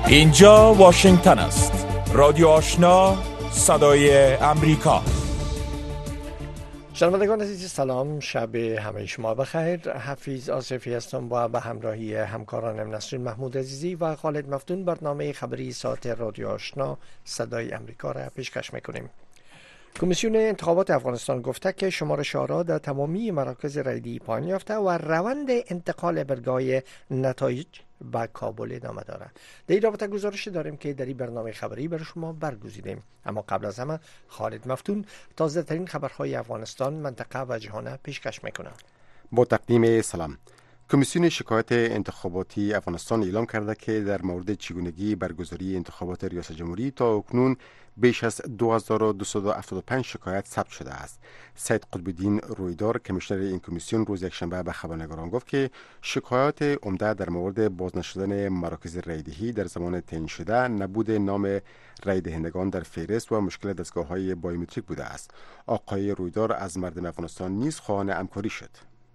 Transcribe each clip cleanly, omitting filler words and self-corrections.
اینجا واشنگتن است. رادیو آشنا، صدای امریکا. شنوندگان عزیز سلام، شب همه شما بخیر. حفیظ آصفی هستم و به همراهی همکارانم نسرین محمود عزیزی و خالد مفتون برنامه خبری ساعت رادیو آشنا صدای امریکا را پیشکش میکنیم. کمیسیون انتخابات افغانستان گفته که شمارش آرا در تمامی مراکز رایدهی پایین یافته و روند انتقال برگاه نتایج به کابل ادامه دارد. در این رابطه گزارش داریم که در این برنامه خبری برای شما برگزیدیم، اما قبل از همه خالد مفتون تازه ترین خبرهای افغانستان، منطقه و جهان پیشکش میکنه. با تقدیم سلام. کمیسیون شکایت انتخاباتی افغانستان اعلام کرده که در مورد چگونگی برگزاری انتخابات ریاست جمهوری تا اکنون بیش از 2275 شکایت ثبت شده است. سید قطب‌الدین رویدار کمیشنر این کمیسیون روز یکشنبه به خبرنگاران گفت که شکایات عمده در مورد باز نشدن مراکز رایدهی در زمان تعیین شده، نبود نام رای دهندگان در فهرست و مشکل دستگاه‌های بایومتریک بوده است. آقای رویدار از مردم افغانستان نیز خواهان همکاری شد.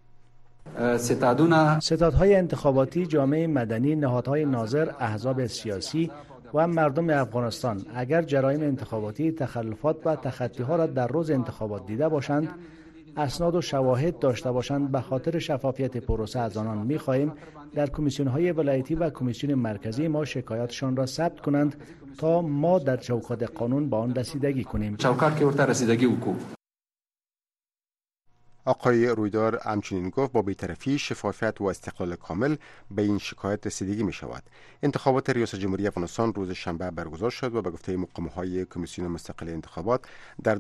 ستادهای انتخاباتی، جامعه مدنی، نهادهای ناظر، احزاب سیاسی و مردم افغانستان اگر جرایم انتخاباتی، تخلفات و تخطی‌ها را در روز انتخابات دیده باشند، اسناد و شواهد داشته باشند، به خاطر شفافیت پروسه از آنان می‌خواهیم در کمیسیون‌های ولایتی و کمیسیون مرکزی ما شکایاتشان را ثبت کنند تا ما در چوکات قانون به آن رسیدگی کنیم. آقای رویدار همچنین گفت با بی‌طرفی، شفافیت و استقلال کامل به این شکایت رسیدگی می شود. انتخابات ریاست جمهوری افغانستان روز شنبه برگزار شد و به گفته مقام‌های کمیسیون مستقل انتخابات در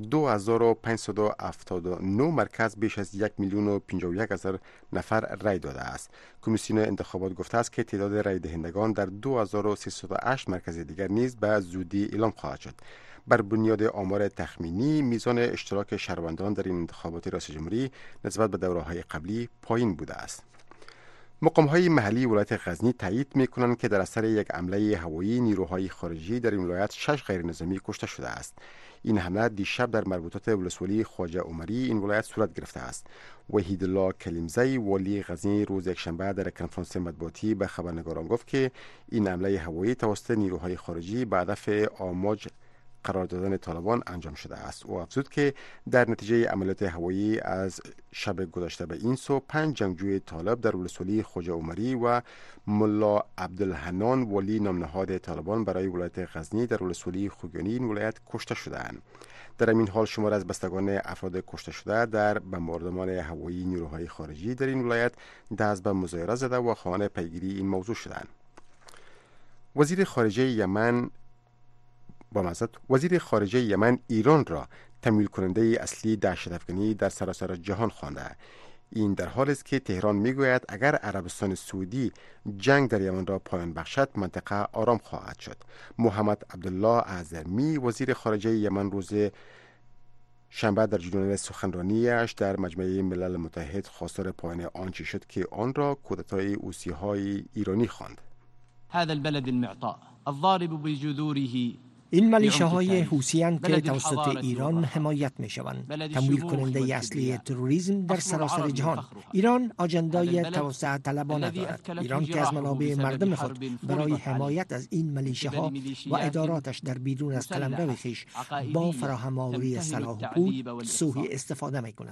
2579 مرکز بیش از 1,051,000 نفر رای داده است. کمیسیون انتخابات گفته است که تعداد رای دهندگان در 2308 مرکز دیگر نیز به زودی اعلام خواهد شد. بر بنیاد آمار تخمینی، میزان اشتراک شهروندان در این انتخابات ریاست جمهوری نسبت به دوره‌های قبلی پایین بوده است. مقام‌های محلی ولایت غزنی تایید می‌کنند که در اثر یک حمله هوایی نیروهای خارجی در این ولایت 6 غیرنظامی کشته شده است. این حمله دیشب در مربوطات ولسوالی خواجه عمری این ولایت صورت گرفته است. وحید الله کلیمزی والی غزنی روز یکشنبه در کنفرانس مطبوعاتی به خبرنگاران گفت که این حمله هوایی توسط نیروهای خارجی به هدف آماج قرار دادن طالبان انجام شده است. او افزود که در نتیجه عملیات هوایی از شب گذشته به این سو 5 جنگجوی طالب در ولسوالی خواجه عمری و ملا عبدالحنان ولی نامنهاد طالبان برای ولایت غزنی در ولسوالی خوگیانی این ولایت کشته شده‌اند. در این حال شمار از بستگان افراد کشته شده در بمباردمان هوایی نیروهای خارجی در این ولایت دست به مظاهره زده و خواهان پیگیری این موضوع شدند. وزیر خارجه یمن ایران را تمویل کننده اصلی دهشت‌افکنی در سراسر جهان خوانده. این در حالی است که تهران میگوید اگر عربستان سعودی جنگ در یمن را پایان بخشد، منطقه آرام خواهد شد. محمد عبدالله اعظمی وزیر خارجه یمن روز شنبه در جریان سخنرانیش در مجمع ملل متحد خواستار پایان آنچه شد که آن را کودتای حوثی‌های ایرانی خواند. هذا البلد المعطاء الضارب بجذوره. این ملیشه‌های حوثی‌اند که توسط ایران حمایت می‌شوند، تمویل کننده اصلی تروریسم در سراسر جهان. ایران آجندای توسعه طلبانه دارد. ایران که از منابع مردم خود برای حمایت از این ملیشه‌ها و اداراتش در بیرون از قلمرو خویش با فراهم‌آوری سلاح و پول سوء استفاده می‌کند.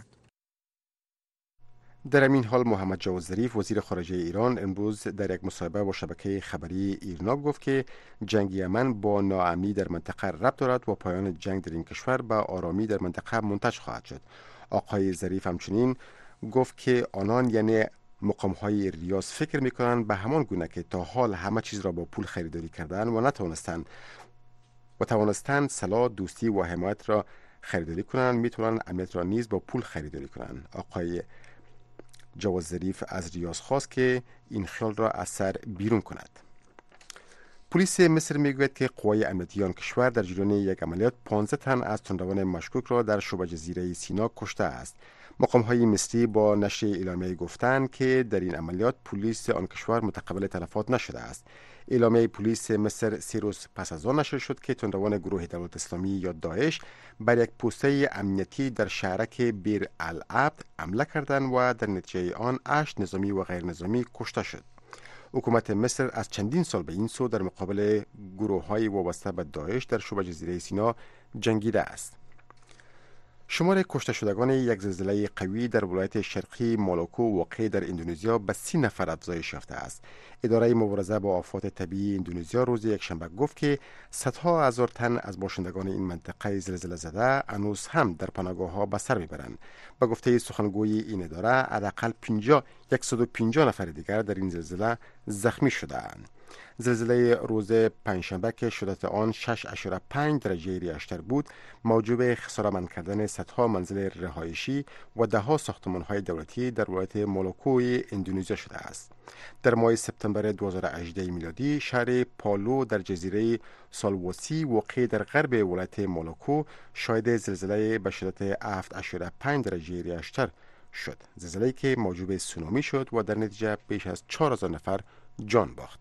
در این حال محمد جواد ظریف وزیر خارجه ایران امروز در یک مصاحبه با شبکه خبری ایرنا گفت که جنگ یمن با ناامنی در منطقه ربط دارد و پایان جنگ در این کشور به آرامی در منطقه منتج خواهد شد. آقای ظریف همچنین گفت که آنان یعنی مقام‌های ریاض فکر می‌کنند به همان گونه که تا حال همه چیز را با پول خریداری کردند و توانستند سلاح، دوستی و حمایت را خریداری کنند، میتونن امنیت را نیز با پول خریداری کنند. آقای جواد ظریف از ریاض خواست که این خیال را از سر بیرون کند. پلیس مصر میگوید که قوای امنیتی آن کشور در جریان یک عملیات 15 تن از تندروان مشکوک را در شبه جزیره سینا کشته است. مقام‌های مصری با نشر اعلامیه گفتند که در این عملیات پلیس آن کشور متقبل تلفات نشده است. اعلامیه پلیس مصر 3 روز پس از آن نشر شد که تندروان گروه دولت اسلامی یا داعش بر یک پوسته امنیتی در شهرک بیر العبد حمله کردند و در نتیجه آن 8 نظامی و غیر نظامی کشته شد. حکومت مصر از چندین سال به این سو در مقابل گروه‌های وابسته به داعش در شبه جزیره سینا جنگیده است. شمار کشته شدگان یک زلزله قوی در ولایت شرقی مالوکو واقع در اندونزیا به 30 نفر افزایش یافته است. اداره مبارزه با آفات طبیعی اندونزیا روز یکشنبه گفت که صدها هزار تن از باشندگان این منطقه زلزله زده هنوز هم در پناهگاه‌ها به سر میبرند. به گفته سخنگوی این اداره حداقل 150 نفر دیگر در این زلزله زخمی شده‌اند. زلزله روز پنجشنبه که شدت آن 6.5 درجه ریشتر بود موجب خساره‌مند کردن صدها منزل رهایشی و ده‌ها ساختمان‌های دولتی در ولایت مالوکوی اندونزیا شده است. در ماه سپتامبر 2018 میلادی شهر پالو در جزیره سالواسی واقع در غرب ولایت مالوکو شاهد زلزله به شدت 7.5 درجه ریشتر شد. زلزله‌ای که موجب سونامی شد و در نتیجه بیش از 4000 نفر جان باخت.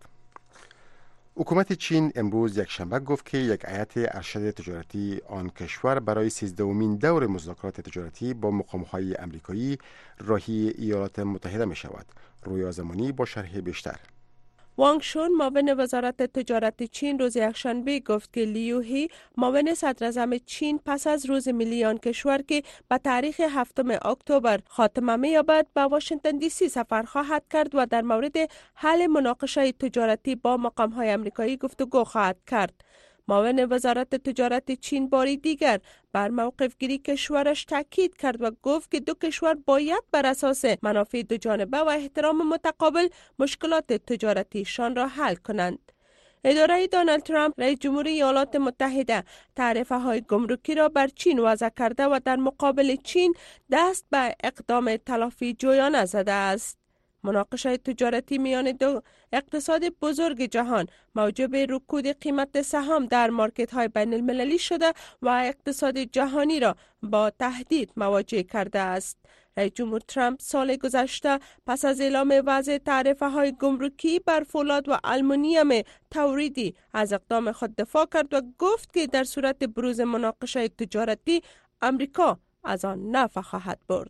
حکومت چین امروز یکشنبه گفت که یک هیئت ارشد تجارتی آن کشور برای 13مین دور مذاکرات تجارتی با مقام‌های آمریکایی راهی ایالات متحده می شود. رویا زمانی با شرح بیشتر. وانگ شون معاون وزارت تجارت چین روز یکشنبه گفت که لیو هی معاون صدراعظم چین پس از روز ملی آن کشور که به تاریخ 7 اکتبر خاتمه می‌یابد به واشنگتن دی سی سفر خواهد کرد و در مورد حل مناقشه تجارتی با مقام‌های آمریکایی گفتگو خواهد کرد. معاون وزارت تجارت چین باری دیگر بر موقف گیری کشورش تاکید کرد و گفت که دو کشور باید بر اساس منافع دو جانبه و احترام متقابل مشکلات تجارتیشان را حل کنند. اداره دونالد ترامپ رئیس جمهور ایالات متحده تعرفه‌های گمرکی را بر چین وضع کرده و در مقابل چین دست به اقدام تلافی جویانه زده است. مناقشه تجارتی میان دو اقتصاد بزرگ جهان موجب رکود قیمت سهام در مارکت های بین المللی شده و اقتصاد جهانی را با تهدید مواجه کرده است. رئیس جمهور ترامپ سال گذشته پس از اعلام وضع تعرفه های گمرکی بر فولاد و آلومینیوم تولیدی از اقدام خود دفاع کرد و گفت که در صورت بروز مناقشه تجارتی امریکا از آن نفع خواهد برد.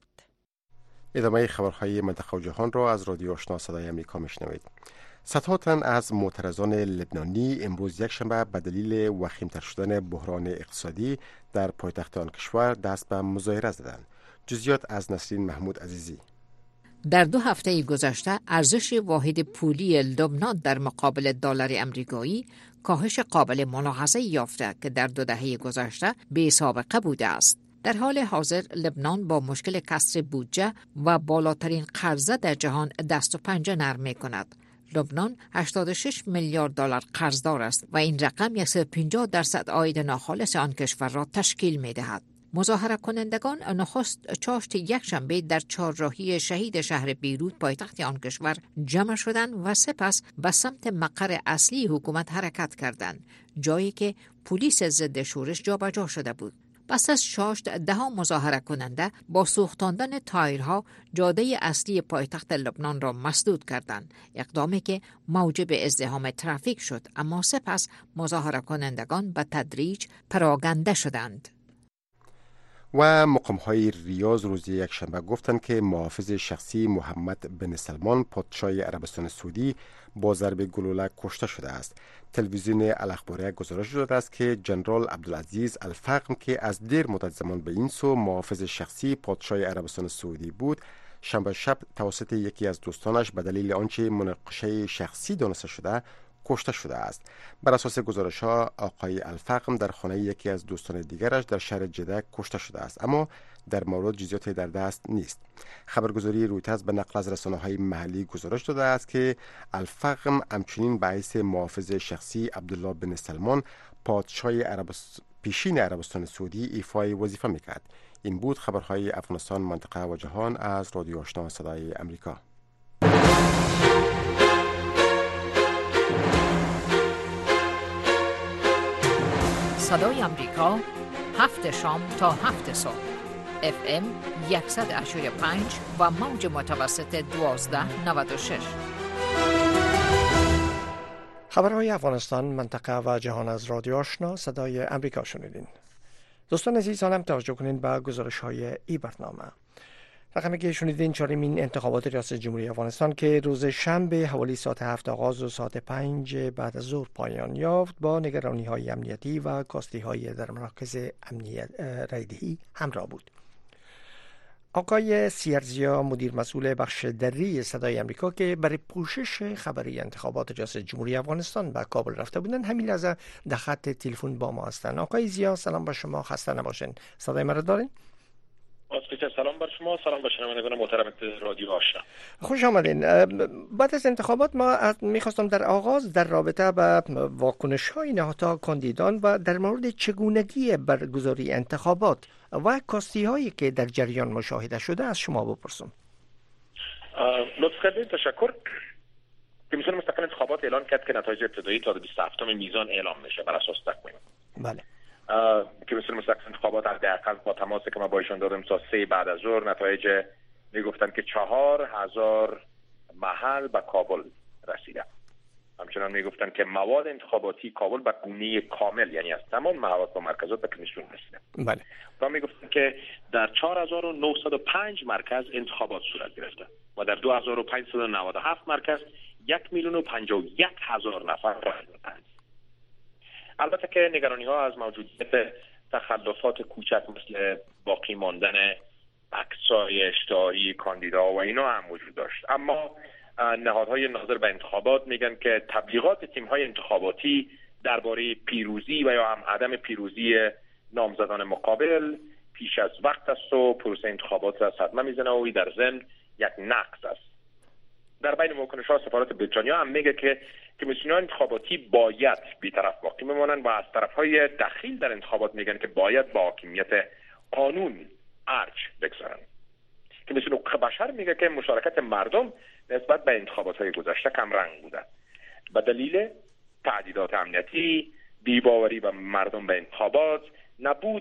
ادامه خبرهای منطقه و جهان را از رادیو آشنا صدای آمریکا میشنوید. صدها تن از معترضان لبنانی امروز یکشنبه به دلیل وخیم‌تر شدن بحران اقتصادی در پایتخت آن کشور دست به مظاهره زدند. جزئیات از نسرین محمود عزیزی. در 2 هفته گذشته ارزش واحد پولی لبنان در مقابل دلار آمریکایی کاهش قابل ملاحظه یافته که در 2 دهه گذشته بی سابقه بوده است. در حال حاضر لبنان با مشکل کسر بودجه و بالاترین قرضه در جهان دست و پنجه نرم می کند. لبنان 86 میلیارد دلار قرضدار است و این رقم 150% عاید ناخالص آن کشور را تشکیل می دهد. مظاهره کنندگان نخست چاشت یکشنبه در چهارراهی شهید شهر بیروت پایتخت آن کشور جمع شدند و سپس به سمت مقر اصلی حکومت حرکت کردند، جایی که پلیس ضد شورش جابجا شده بود. پس از شاشت 10 مظاهره کننده با سوختاندن تایرها جاده اصلی پایتخت لبنان را مسدود کردند، اقدامی که موجب ازدحام ترافیک شد، اما سپس مظاهره کنندگان به تدریج پراگنده شدند. و مقام‌های ریاض روز یکشنبه گفتند که محافظ شخصی محمد بن سلمان پادشاه عربستان سعودی با ضرب گلوله کشته شده است. تلویزیون الاخباریه گزارش داده است که جنرال عبدالعزیز الفقم که از دیر مدت زمان به این سو محافظ شخصی پادشاه عربستان سعودی بود، شنبه شب توسط یکی از دوستانش به دلیل آنچه مناقشه شخصی دانسته شده کشته شده است. بر اساس گزارش‌ها آقای الفقم در خانه یکی از دوستان دیگرش در شهر جده کشته شده است، اما در مورد جزئیاتی در دست نیست. خبرگزاری رویترز به نقل از رسانه‌های محلی گزارش داده است که الفقم همچنین به حیث محافظ شخصی عبدالله بن سلمان پادشاه پیشین عربستان سعودی ایفای وظیفه می‌کرد. این بود خبرهای افغانستان، منطقه و جهان از رادیو آشنا صدای آمریکا. صدای آمریکا 7 شام تا 7 صبح FM 100.5 و موج متوسط 1296. خبرهای افغانستان، منطقه و جهان از رادیو آشنا صدای آمریکا شنیدین. دوستان عزیز، هم توجه کنین به گزارش‌های این برنامه. رقمی که شنیدین 4مین انتخابات ریاست جمهوری افغانستان که روز شنبه حوالی ساعت 7 آغاز و ساعت 5 بعد از ظهر پایان یافت با نگرانی‌های امنیتی و کاستی‌های در مراکز امنیت رایدهی همراه بود. آقای سیرزیا مدیر مسئول بخش دری صدای امریکا که برای پوشش خبری انتخابات ریاست جمهوری افغانستان به کابل رفته بودن همین لحظه در خط تلفن با ما هستند. آقای زیا سلام بر شما، خسته نباشین. صدای مرا دارین؟ سلام بر شما، سلام بر شنوندگان محترم رادیو آشنا. خوش آمدین. بعد از انتخابات ما میخواستم در آغاز در رابطه با واکنش‌های نهادها کاندیدان و در مورد چگونگی برگزاری انتخابات و کاستی‌هایی که در جریان مشاهده شده از شما بپرسم. لطف کردید، تشکر. کمیسیون مستقل انتخابات اعلان کرد که نتایج ابتدایی تا 27 میزان اعلام میشه بر اساس تقویم. بله. کمیسیون مستقل انتخابات حداقل با تماسی که ما با ایشان دادیم تا 3 بعد از ظهر نتایج میگفتن که 4000 محل به کابل رسیده. همچنان میگفتن که مواد انتخاباتی کابل به گونه کامل، یعنی از تمام محوطه و مرکزات به کمیسیون رسیده. بله. و میگفتن که در 4905 مرکز انتخابات صورت گرفته و در 2597 مرکز 1,051,000 نفر رای دادند. البته که نگرانی‌ها از موجودیت تخلفات کوچک مثل باقی ماندن عکسای اشتهاری کاندیدا و اینا هم وجود داشت، اما نهادهای ناظر به انتخابات میگن که تبلیغات تیم‌های انتخاباتی درباره پیروزی و یا هم عدم پیروزی نامزدان مقابل پیش از وقت است و پروسه انتخابات را صدمه میزنه و در ضمن یک نقص است. در بین واکنش‌ها سفارت بریتانیا هم میگه که کمیسیون‌های انتخاباتی باید بی‌طرف باقی بمانند و از طرف‌های دخیل در انتخابات میگن که باید با حاکمیت قانون ارج بگذارن. کمیسیون حقوق بشر میگه که مشارکت مردم نسبت به انتخابات‌های گذشته کم رنگ بوده به دلیل تعدیدات امنیتی، بی‌باوری به مردم به انتخابات، نبود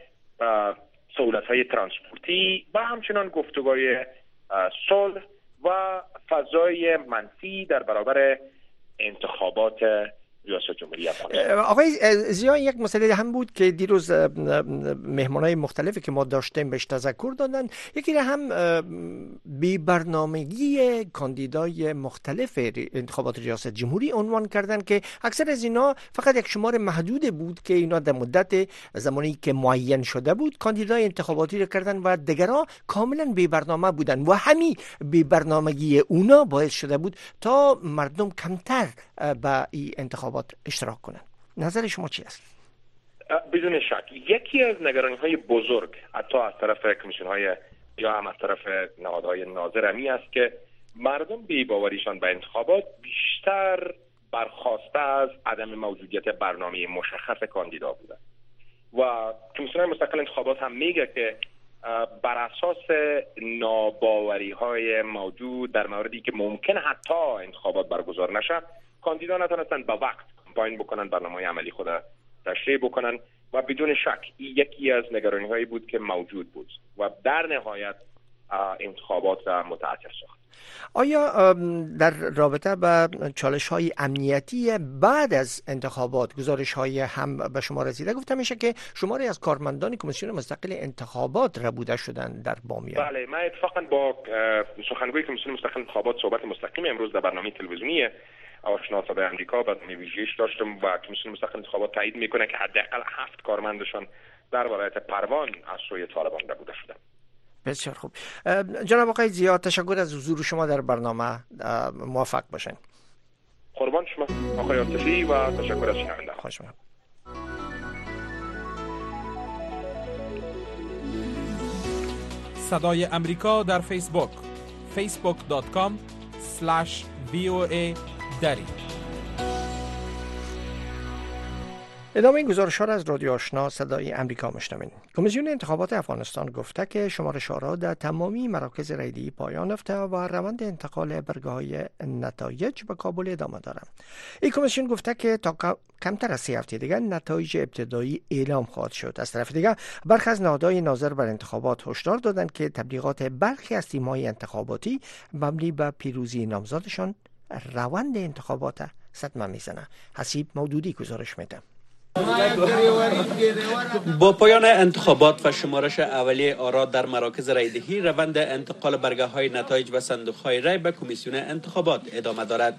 سهولت‌های ترانسپورتی و همچنان گفتگوهای صلح و فضای منفی در برابر انتخابات ریاست جمهوری افغانستان. آقای زیا، یک مسئله هم بود که دیروز مهمانای مختلفی که ما داشتیم بهش تذکر دادن. یکی هم بی برنامگی کاندیدای مختلف انتخابات ریاست جمهوری عنوان کردن که اکثر از اینا فقط یک شمار محدود بود که اینا در مدت زمانی که معین شده بود کاندیدای انتخاباتی رو کردن و دیگرها کاملا بی برنامه بودن و همین بی برنامگی اونا باعث شده بود تا مردم کمتر به این انتخابات اشتراک کنن. نظر شما چی است؟ بدون شک یکی از نگرانی‌های بزرگ حتی از طرف کمیسیون‌های یا هم از طرف نهادهای ناظر همی است که مردم بی‌باوریشان به انتخابات بیشتر برخواسته از عدم موجودیت برنامه مشخص کاندیدا بوده و کمیسیون مستقل انتخابات هم میگه که بر اساس ناباوری‌های موجود در موردی که ممکن حتی انتخابات برگزار نشه کاندیدا نتونستن به وقت کمپاین بکنن، برنامه عملی خود تشریح بکنن و بدون شک یکی از نگرانی‌هایی بود که موجود بود و در نهایت انتخابات متعطل ساخت. آیا در رابطه با چالش‌های امنیتی بعد از انتخابات گزارش‌های هم به شما رسیده؟ گفته میشه که شماری از کارمندان کمیسیون مستقل انتخابات ربوده شدن در بامیان. بله، من اتفاقاً با سخنگوی کمیسیون مستقل انتخابات صحبت مستقیم امروز در برنامه تلویزیونی آشنا صدای آمریکا برنامه ویژه‌اش داشتم و کمیسیون مستقل انتخابات تایید میکنه که حداقل 7 کارمندشان در ولایت پروان از سوی طالبان ربوده شدند. بسیار خوب. جناب آقای زیا، تشکر از حضور شما در برنامه. موفق باشین. قربان شما آقای عاطفی و تشکر از شنونده. خوش آمد. صدای امریکا در فیسبوک facebook.com/VOA دری. ادامه این گزارش‌ها را از رادیو آشنا صدای امریکا میشنوید. کمیسیون انتخابات افغانستان گفته که شمارش‌ها در تمامی مراکز رایدهی پایان یافته و روند انتقال برگه‌های نتایج به کابل ادامه دارد. این کمیسیون گفته که تا کمتر از 3 هفته دیگر نتایج ابتدایی اعلام خواهد شد. از طرف دیگر برخی از نهادهای ناظر بر انتخابات هشدار دادند که تبلیغات برخی از تیم‌های انتخاباتی مبنی بر پیروزی نامزدشان روند انتخابات صدمه میزنه. حسیب مودودی گزارش میده. با پایان انتخابات و شمارش اولیه آرا در مراکز رایدهی، روند انتقال برگه های نتایج و صندوق های رای به کمیسیون انتخابات ادامه دارد.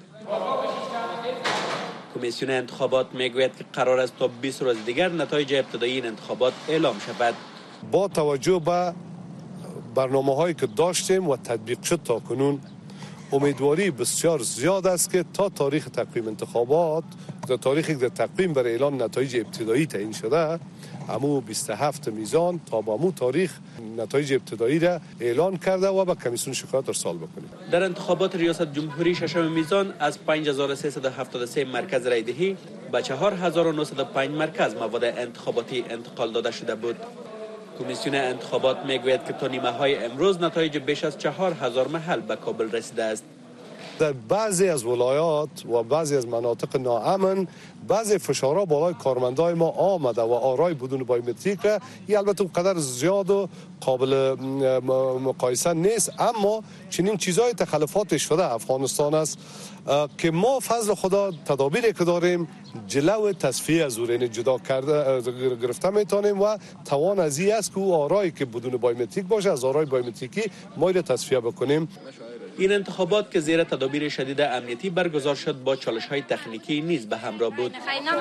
کمیسیون انتخابات میگوید که قرار است تا 20 روز دیگر نتایج ابتدایی این انتخابات اعلام شود. با توجه به برنامه هایی که داشتیم و تطبیق شد تا کنون، امیدواری بسیار زیاد است که تا تاریخ تقویم انتخابات، تا تاریخی که تقویم برای اعلان نتایج ابتدایی تعیین شده، امو 27 میزان تا با امو تاریخ نتایج ابتدایی را اعلان کرده و به کمیسیون شکایت ارسال بکنیم. در انتخابات ریاست جمهوری ششم میزان از 5373 مرکز رایدهی به 4905 مرکز مواد انتخاباتی انتقال داده شده بود. کمیسیون انتخابات میگوید که تا نیمه های امروز نتایج بیش از 4000 محل به کابل رسیده است. در بعضی از ولایات و بعضی از مناطق ناامن بعضی فشارها بالای کارمندای ما آمده و آرای بدون بایومتریک را، این البته قدر زیاد و قابل مقایسه نیست، اما چنین چیزهای تخلفات شده افغانستان است که ما فضل خدا تدابیری که داریم جلو تصفیه از اون جدا گرفته میتونیم و توان از این است که آرایی که بدون بایومتریک باشه از آرای بایومتریکی ما را تصفیه بکنیم. این انتخابات که زیر تدابیر شدید امنیتی برگزار شد با چالش‌های تکنیکی نیز به همراه بود.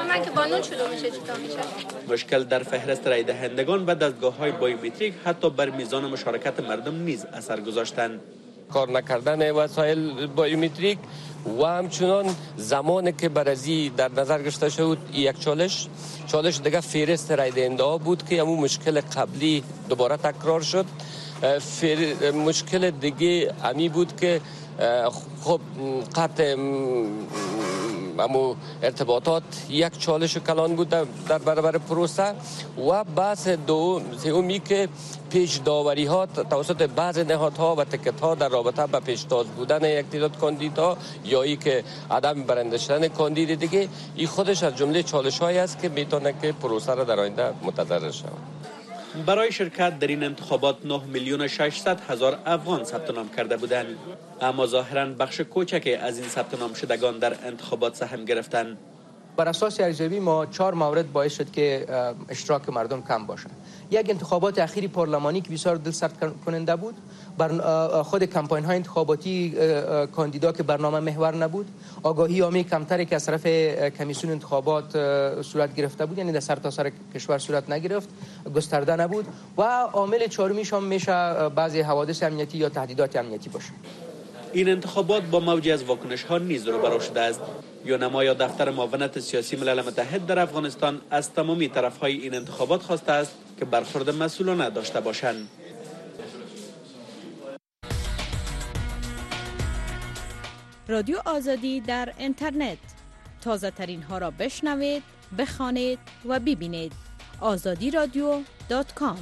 مشکل در فهرست رای دهندگان و دستگاه‌های بایومتریک حتی بر میزان مشارکت مردم نیز اثر گذاشتند. کار نکردن وسایل بایومتریک و همچنان زمانی که برازی در نظر گرفته شد یک چالش دیگه فهرست رای دهنده ها بود که همون مشکل قبلی دوباره تکرار شد. مشکل دیگه امی بود که خب قطع ارتباطات یک چالش کلان بود در برابر پروسه و بحث دومی که پیش داوری ها توسط بعض نهادها و تکت ها در رابطه با پیشتاز بودن یک تعداد کاندیدا یا ای که عدم برنده شدن کاندید دیگه، این خودش از جمله چالش هایی است که میتونه که پروسه را در آینده متضرر شود. برای شرکت در این انتخابات 9,600,000 افغان ثبت نام کرده بودند، اما ظاهراً بخش کوچکی از این ثبت نام شدگان در انتخابات سهم گرفتند. بر اساس ارزیابی ما 4 مورد باعث شد که اشتراک مردم کم باشد. یک، انتخابات اخیری پارلمانی که بسیار دلسرد کننده بود. خود کمپاین های انتخاباتی کاندیدا که برنامه محور نبود. آگاهی عامی کمتری که از طرف کمیسیون انتخابات صورت گرفته بود، یعنی در سرتاسر کشور صورت نگرفت، گسترده نبود. و عامل چهارمیش هم میشه بعضی حوادث امنیتی یا تهدیدات امنیتی باشه. این انتخابات با موجی از واکنش ها نیز روبرو شده است. یونما یا دفتر معاونت سیاسی ملل متحد در افغانستان از تمامی طرفهای این انتخابات خواسته است که برخورد مسئولانه داشته باشند. رادیو آزادی در اینترنت، تازه ترین ها را بشنوید، بخوانید و ببینید. azadiradio.com.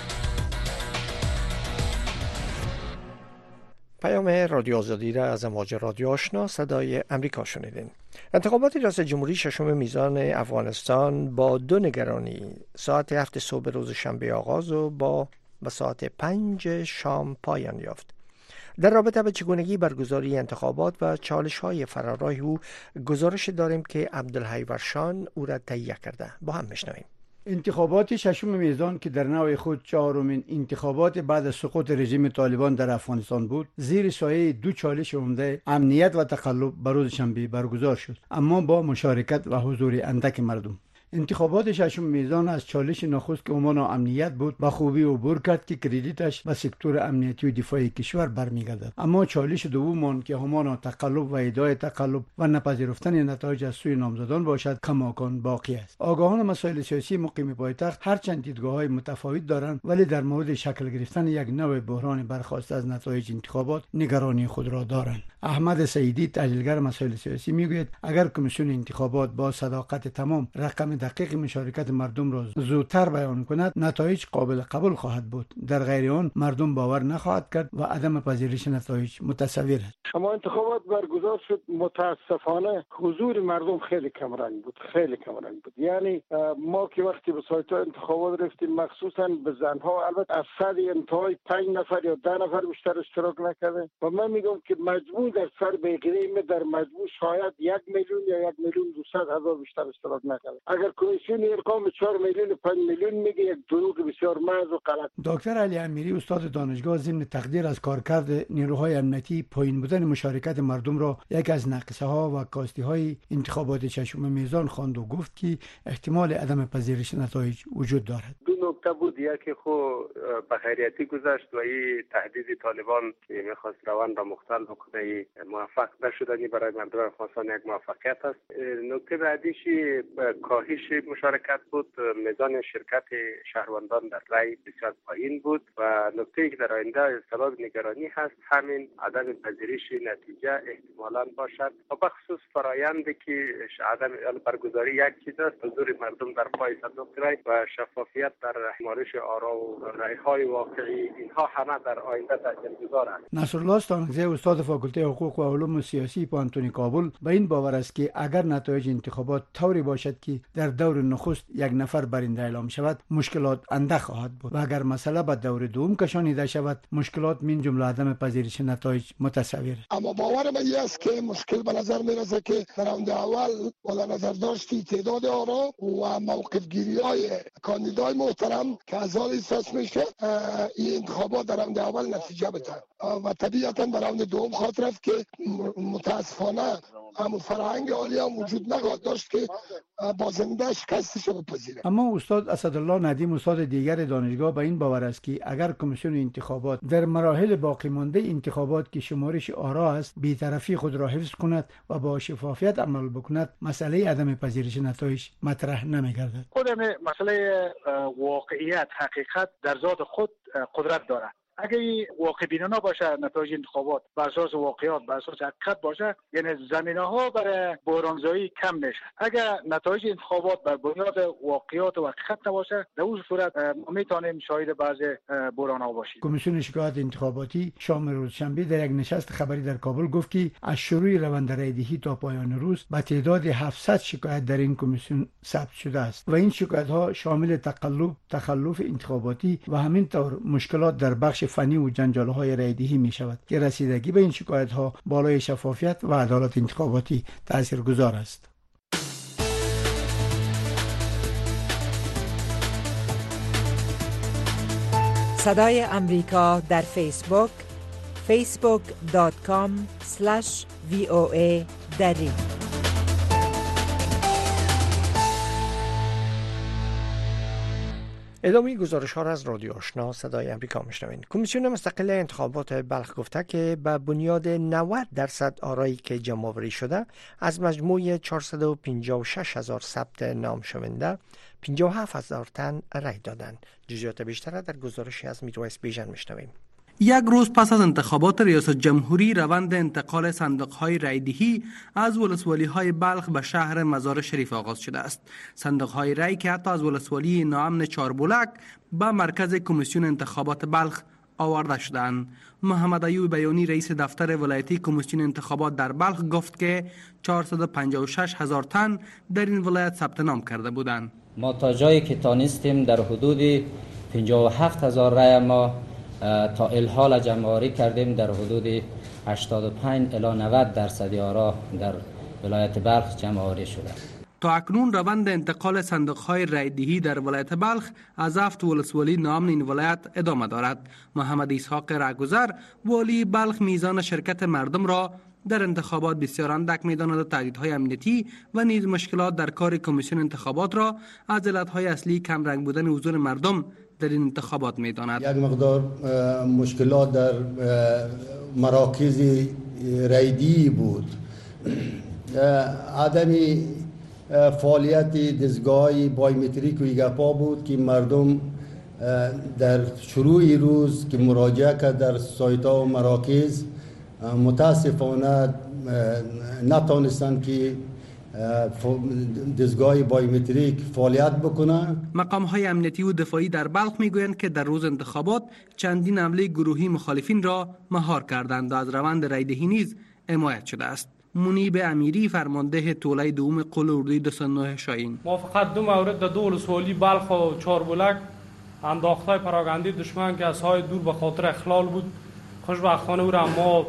پیام رادیو آزادی را از امواج رادیو آشنا صدای امریکا شنیدین. انتخابات ریاست جمهوری ششم میزان افغانستان با 2 نگرانی ساعت 7 صبح روز شنبه آغاز و با ساعت 5 شام پایان یافت. در رابطه به چگونگی برگزاری انتخابات و چالش‌های فرارای او گزارش داریم که عبدالحی ورشان او را تهیه کرده. با هم میشنویم. انتخابات ششم میزان که در نوع خود 4مین انتخابات بعد از سقوط رژیم طالبان در افغانستان بود، زیر سایه 2 چالش عمده امنیت و تقلب بر روز شنبه برگزار شد، اما با مشارکت و حضور اندک مردم. انتخابات ششم میزان از چالش نخست که امان و امنیت بود با خوبی عبور کرد که کردیتش به سکتور امنیتی و دفاعی کشور برمیگردد، اما چالش دوم که امان و تقلب و ادعای تقلب و نپذیرفتن نتایج از سوی نامزدان باشد کماکان باقی است. آگاهان مسائل سیاسی مقیم پایتخت هرچند دیدگاه‌های متفاوت دارند، ولی در مورد شکل گرفتن یک نوع بحران برخاسته از نتایج انتخابات نگرانی خود را دارند. احمد سعیدی، تحلیلگر مسائل سیاسی، میگوید اگر کمیسیون انتخابات با صداقت تمام رقم دقیق مشارکت مردم را زودتر بیان کند، نتایج قابل قبول خواهد بود. در غیر آن مردم باور نخواهد کرد و عدم پذیرش نتایج متصور است. اما انتخابات برگزار شد، متاسفانه حضور مردم خیلی کمرنگ بود، یعنی ما که وقتی به سایت انتخابات رفتیم مخصوصا به زنها، البته از صد انتهای 5 نفر یا 10 نفر بیشتر اشتراک نکرده و من میگم که مجموع در سر بیگیری در مجموع شاید 1,000,000 یا 1,200,000 بیشتر اشتراک نکرده. اگر در کمیسیون ارقام 4 میلیون و 5 میلیون میگه، یک دروغ بسیار محض و غلط. دکتر علی امیری استاد دانشگاه ضمن تقدیر از کارکرد نیروهای امنیتی پایین بودن مشارکت مردم را یک از نقصه ها و کاستی های انتخابات چشم میزان خواند و گفت که احتمال عدم پذیرش نتایج وجود دارد. دو نکته بود، یکی خود به خیریتی گذشت و این تهدید طالبان که میخواست روان را مختل بکنه موفق نشدنی برای مردم افغانستان یک موفقیت است. نکته بعدیش کاهش مشارکت بود، میزان شرکت شهروندان در رای بسیار پایین بود و نکته‌ای که در آینده سبب نگرانی هست همین عدم پذیرش نتیجه احتمالاً باشد و بخصوص فرایندی که عدم برگزاری یک چیز است، حضور مردم در پای صندوق رای و شفافیت در شمارش آرا و رای‌های واقعی، اینها همه در آینده تاثیرگذار است. نصرالله استانکزی استاد فاکولته حقوق و علوم سیاسی پانتونی کابل به این باور است که اگر نتایج انتخابات طوری باشد که در دور نخست یک نفر برنده اعلام شود مشکلات اندک خواهد بود و اگر مسئله به دور دوم کشانیده شود مشکلات من جمله عدم پذیرش نتایج متصور است. اما باور من است که مشکل به نظر میرسه که در راند اول با نظر داشتی تعداد آرا و موقف گیری های کاندیدای محترم که از حال احساس میشه این انتخابات در راند اول نتیجه بده و طبیعتا در راند دوم خاطر است که متاسفانه همون فرهنگ عالی هم وجود نخواهد داشت که بازنده شکستش بپذیره. اما استاد اسدالله ندیم استاد دیگر دانشگاه به این باور است که اگر کمیسیون انتخابات در مراحل باقی مانده انتخابات که شمارش آرا است بی‌طرفی خود را حفظ کند و با شفافیت عمل بکند مسئله عدم پذیرش نتایج مطرح نمی‌گردد. خود مسئله واقعیت حقیقت در ذات خود قدرت دارد. اگه واقع بینانه باشه نتایج انتخابات بر اساس واقعیات بر اساس حقیقت باشه یعنی زمینه ها برای بحرانزایی کم میشه. اگر نتایج انتخابات بر بنیاد واقعیات و حقیقت نباشه در اون صورت ما میتونیم شاهد بعضی بحران ها باشیم. کمیسیون شکایت انتخاباتی شام روز شنبه در یک نشست خبری در کابل گفت که از شروع روند رایدهی تا پایان روز به تعداد 700 شکایت در این کمیسیون ثبت شده است و این شکایت ها شامل تخلف انتخاباتی و همینطور مشکلات در بخش فنی و جنجال‌های رایدهی می شود که رسیدگی به این شکایت‌ها بالای شفافیت و عدالت انتخاباتی تاثیرگذار است. صدای امریکا در فیسبوک facebook.com/VOA دری. ادامه گزارش ها را از رادیو آشنا صدای امریکا میشنوید. کمیسیون مستقل انتخابات بلخ گفته که به بنیاد 90% آرایی که جمع آوری شده از مجموع 456,000 ثبت نام شونده 57,000 تن رای دادند. جزئیات بیشتر در گزارشی از میرویس بیژن میشنویم. یک روز پس از انتخابات ریاست جمهوری روند انتقال صندوق‌های رایدهی از ولسوالی‌های بلخ به شهر مزار شریف آغاز شده است. صندوق‌های رای که حتی از ولسوالی ناامن چاربولک به مرکز کمیسیون انتخابات بلخ آورده شدند. محمد ایوب بیانی رئیس دفتر ولایتی کمیسیون انتخابات در بلخ گفت که 456,000 تن در این ولایت ثبت نام کرده بودند. ما تا جایی که تانستیم در حدود 57,000 رای ما تا الحال جمع‌آوری کردیم در حدود 85 الی 90% آرا در ولایت بلخ جمع‌آوری شده. تا اکنون روند انتقال صندوق‌های رایدهی در ولایت بلخ از 7 ولسوالی ناامن این ولایت ادامه دارد. محمد اسحاق رهگذر والی بلخ میزان شرکت مردم را در انتخابات بسیار اندک می‌داند و تهدیدهای امنیتی و نیز مشکلات در کار کمیسیون انتخابات را از علتهای اصلی کم رنگ بودن حضور مردم در این انتخابات می‌داند. یک مقدار مشکلات در مراکز رایدهی بود، عدم فعالیت دستگاه بایومتریک و ایگپا بود که مردم در شروع روز که مراجعه کرد در سایت‌ها و مراکز متاسفانه نتوانستند که دستگاه بایومتریک فعالیت بکنه. مقام‌های امنیتی و دفاعی در بلخ میگویند که در روز انتخابات چندین حمله گروهی مخالفین را مهار کردند و از روند رایدهی نیز حمایت شده است. منیب امیری فرمانده توله دوم قل اردوی 209 شاهین: ما فقط دو مورد در دو ولسوالی بلخ و چاربولک انداختهای پراگندی دشمن که از های دور به خاطر اخلال بود خوشبختانه او را ما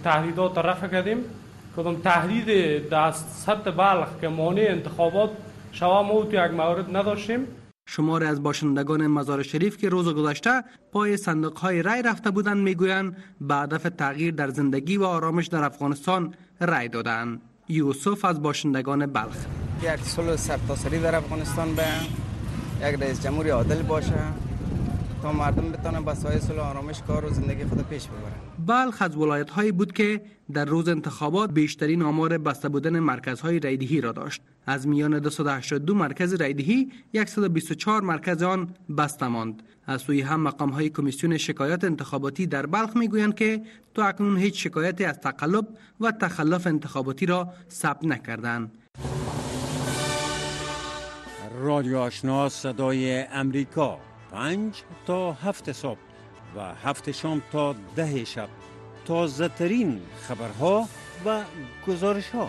تهدیدات رفع کردیم. کدام تهدید در سطح بلخ که مانع انتخابات شما ما تو یک مورد نداشتیم. شماری از باشندگان مزار شریف که روز گذشته پای صندوق‌های رای رفته بودند میگویند به هدف تغییر در زندگی و آرامش در افغانستان رای دادند. یوسف از باشندگان بلخ: یک صلح سرتاسری در افغانستان به یک رئیس جمهوری عادل باشه تا مردم بتونن با سایه صلح و آرامش کار و زندگی خود پیش ببرن. بلخ از ولایت‌هایی بود که در روز انتخابات بیشترین آمار بسته بودن مرکزهای رایدهی را داشت. از میان 282 مرکز رایدهی 124 مرکز آن بسته ماند. از سوی هم مقام‌های کمیسیون شکایات انتخاباتی در بلخ میگویند که تا اکنون هیچ شکایتی از تقلب و تخلف انتخاباتی را ثبت نکردند. رادیو آشنا صدای امریکا 5 تا 7 صبح و 7 شام تا 10 شب، تازه ترین خبرها و گزارش ها.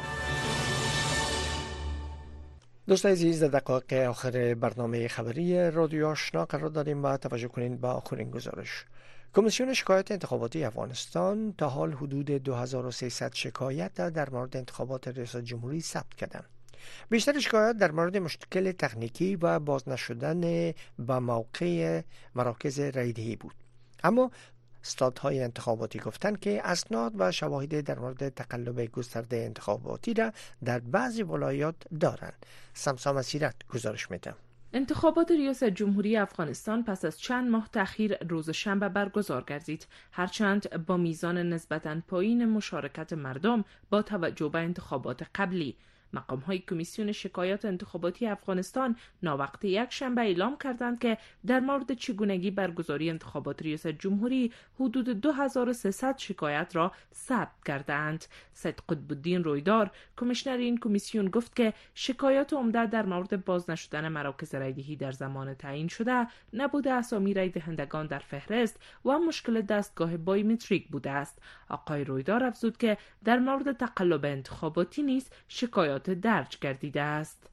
دوستان عزیز، در دقایق آخر برنامه خبری رادیو آشنا قرار داریم و توجه کنین به آخرین گزارش. کمیسیون شکایات انتخاباتی افغانستان تا حال حدود 2300 شکایت در مورد انتخابات ریاست جمهوری ثبت کردند. بیشتر شکایات در مورد مشکل تکنیکی و باز نشدن به موقع مراکز رایدهی بود. اما استادهای انتخاباتی گفتند که اسناد و شواهد در مورد تقلب گسترده انتخاباتی را در بعضی ولایات دارند. سمسام اسیرت گزارش میده. انتخابات ریاست جمهوری افغانستان پس از چند ماه تأخیر روز شنبه برگزار گردید، هرچند با میزان نسبتاً پایین مشارکت مردم با توجه به انتخابات قبلی. مقام‌های کمیسیون شکایات انتخاباتی افغانستان ناوقت یک شنبه اعلام کردند که در مورد چگونگی برگزاری انتخابات ریاست جمهوری حدود 2300 شکایت را ثبت کردند. سید قطب الدین رویدار، کمیشنر این کمیسیون، گفت که شکایات عمده در مورد باز نشدن مراکز رایدهی در زمان تعیین شده، نبود اسامی رای دهندگان در فهرست و مشکل دستگاه بایومتریک بوده است. آقای رویدار افزود که در مورد تقلب انتخاباتی نیز شکایات درج گردیده است.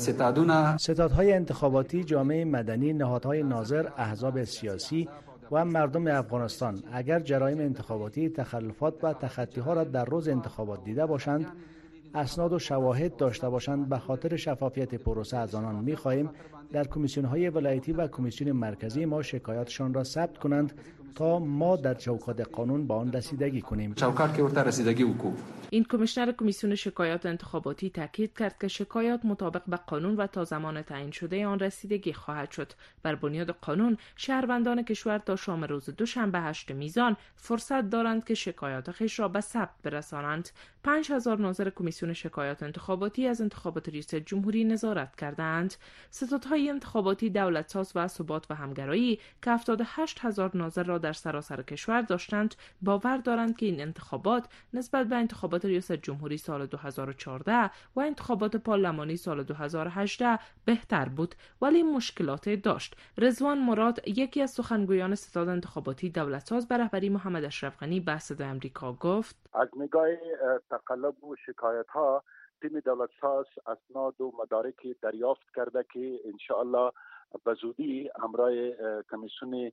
ستادهای انتخاباتی، جامعه مدنی، نهادهای ناظر، احزاب سیاسی و مردم افغانستان اگر جرایم انتخاباتی، تخلفات و تخطی‌ها را در روز انتخابات دیده باشند، اسناد و شواهد داشته باشند، به خاطر شفافیت پروسه از آنان می‌خواهیم در کمیسیون‌های ولایتی و کمیسیون مرکزی ما شکایاتشان را ثبت کنند تا ما در چوکات قانون با آن رسیدگی کنیم. چوکات که ورته رسیدگی وکړو. این کمیشنر کمیسیون شکایات انتخاباتی تاکید کرد که شکایات مطابق به قانون و تا زمان تعیین شده آن رسیدگی خواهد شد. بر بنیاد قانون شهروندان کشور تا شام روز دوشنبه 8 میزان فرصت دارند که شکایات خود را به ثبت برسانند. 5000 ناظر کمیسیون شکایات انتخاباتی از انتخابات ریاست جمهوری نظارت کردند. ستادهای انتخاباتی دولتساز و ثبات و همگرایی که 78000 ناظر را در سراسر کشور داشتند، باور دارند که این انتخابات نسبت به انتخابات ریاست جمهوری سال 2014 و انتخابات پارلمانی سال 2018 بهتر بود، ولی مشکلات داشت. رضوان مراد، یکی از سخنگویان ستاد انتخاباتی دولتساز به رهبری محمد اشرف غنی، به صدای آمریکا گفت: از نگاه تقلب و شکایت ها، تیم دولتساز اسناد و مدارکی دریافت کرده که انشاءالله به زودی همراه کمیسیون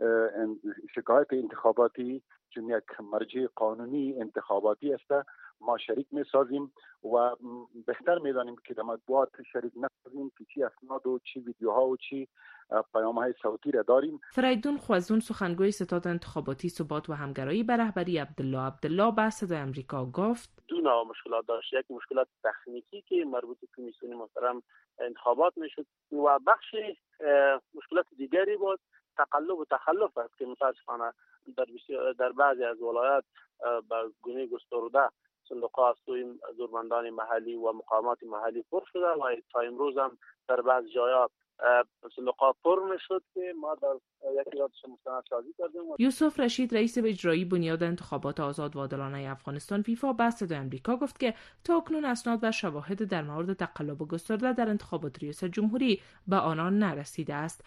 شکایت انتخاباتی، چون یک مرجع قانونی انتخاباتی است، ما شریک می سازیم و بهتر می دانیم که در مطبوعات شریک نسازیم که چی اسناد و چی ویدیوها و چی پیام‌های صوتی را داریم. فریدون خوازون، سخنگوی ستاد انتخاباتی ثبات و همگرایی به رهبری عبدالله به صدای آمریکا گفت: دو نوع مشکلات داشت. یک مشکلات تکنیکی که مربوط به کمیسیون محترم انتخابات میشد و بخش مشکلات دیگری بود تقلب و تخلف است که متاسفانه در بعضی از ولایات به گونه گسترده صندوق‌ها از سوی زورمندان محلی و مقامات محلی پر شده و تا امروز هم در بعض جاها صندوق‌ها پر نشد که ما در یکی را مستندسازی کردیم. یوسف رشید، رئیس اجرایی بنیاد انتخابات آزاد و عادلانه افغانستان فیفا، به صدای آمریکا گفت که تا اکنون اسناد و شواهد در مورد تقلب گسترده در انتخابات ریاست جمهوری به آنان نرسیده است.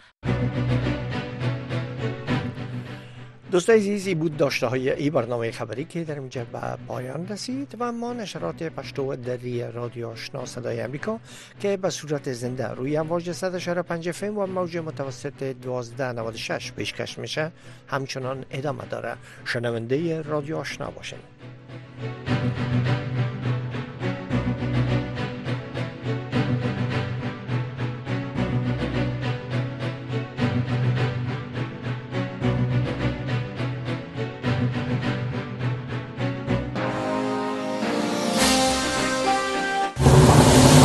دوستان عزیزی بود داشته های این برنامه خبری که در اینجا به پایان رسید و ما نشرات پشتو دری رادیو آشنا صدای امریکا که به صورت زنده روی امواج 100.5 FM و موج متوسط 1296 پیشکش میشه همچنان ادامه داره. شنونده رادیو آشنا باشین.